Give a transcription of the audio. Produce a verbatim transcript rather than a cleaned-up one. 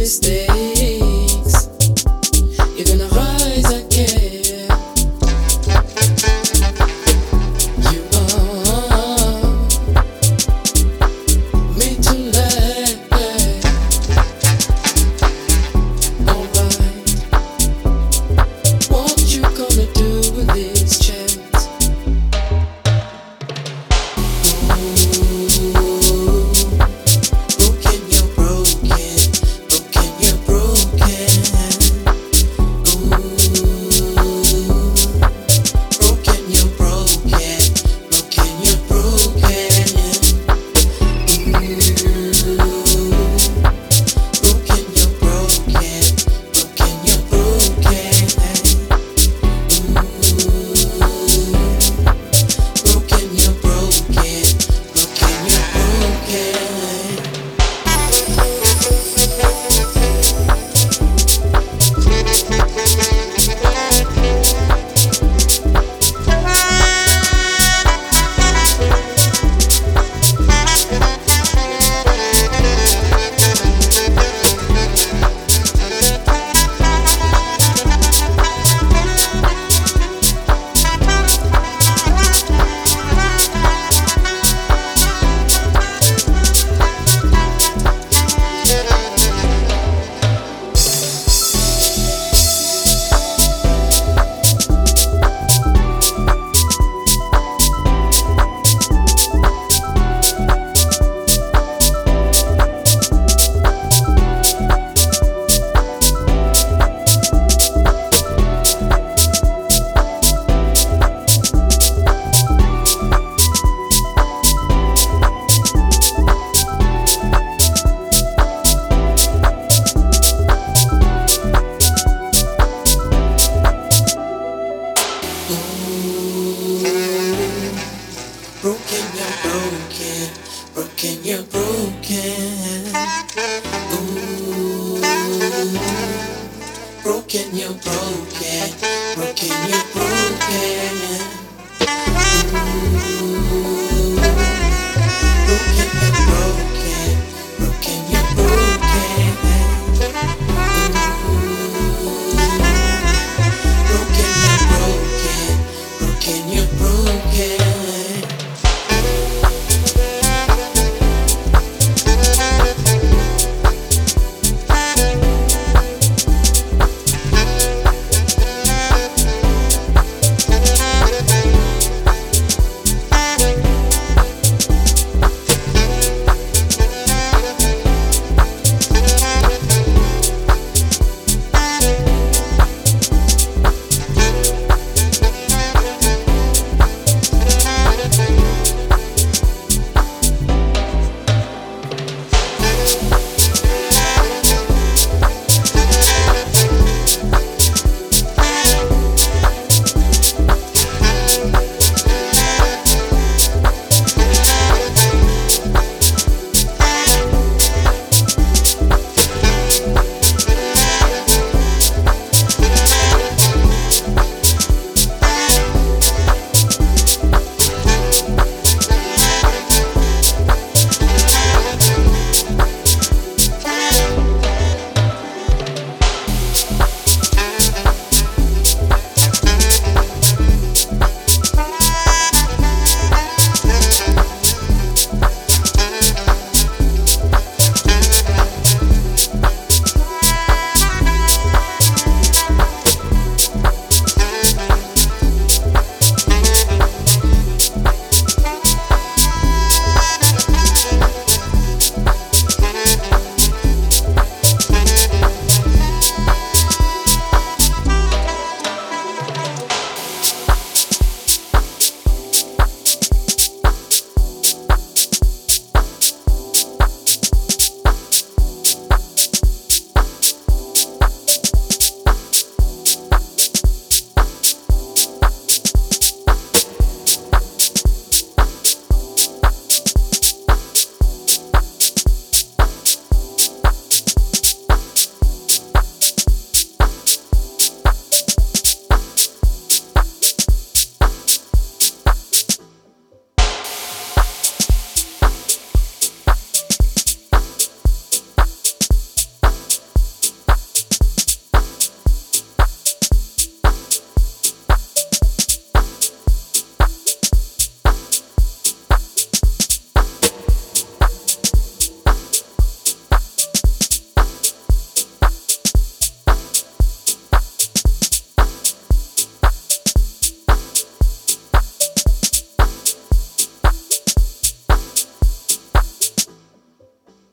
mistakes. You're gonna rise again. You are made to last. Alright, what you gonna do with this chance? Broken, you're broken. Broken, you're broken. Broken, you're broken. Broken, you're broken. Broken, you're broken. Broken, you're broken. Broken, you're broken. Broken, you're broken. Broken, you're broken. Broken, you're broken. Ooh. Broken, you're broken. Broken, you're broken. Ooh. Broken, you're broken. Broken, you're broken. Ooh. Broken, you're broken. Broken, you're broken. We'll be right back.